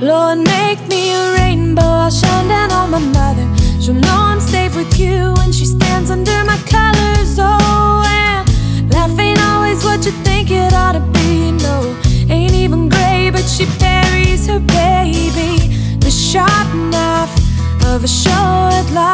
Lord, make me a rainbow, I'll shine down on my mother. She'll know I'm safe with you when she stands under my colors. Oh, and life ain't always what you think it ought to be. No, ain't even gray, but she buries her baby. The sharp knife of a short life.